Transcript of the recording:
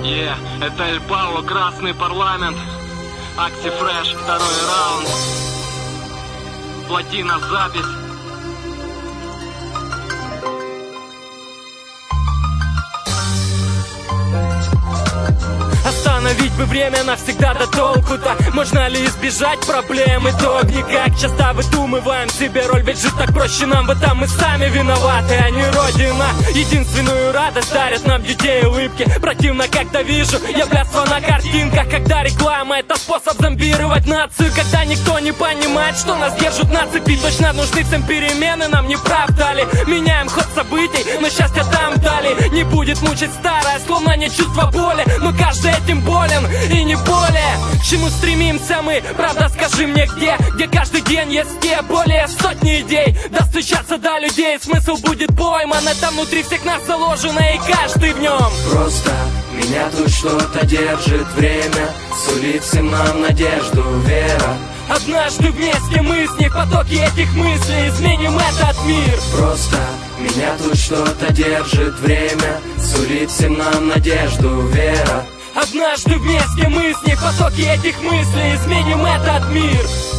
Это Эль Пауло, Красный парламент. Акти Фреш, второй раунд. Платина, запись. Остановить бы время навсегда, да толку-то. Можно ли избежать проблем? Итог никак. Часто выдумываем себе роль, ведь жить так проще нам. В этом мы сами виноваты, а не Родина. Единственную радость дарят нам детей улыбки. Противно, когда вижу я блядство на картинках. Когда реклама — это способ зомбировать нацию. Когда никто не понимает, что нас держат на цепи. Точно нужны всем перемены, нам не правда ли? Меняем ход событий, но счастье там дали. Не будет мучить старое, словно не чувство боли. Но каждый этим болен и не более. К чему стремимся мы? Правда, скажи мне где каждый день есть те более сотни идей. Достучаться до людей, смысл будет пойман. Это внутри всех нас заложено, и каждый в нем. Просто меня тут что-то держит время, сулит всем нам надежду, вера. Однажды вместе мы с них потоки этих мыслей изменим этот мир. Просто меня тут что-то держит время, сулит всем нам надежду, вера. Однажды вместе мы с них потоки этих мыслей изменим этот мир.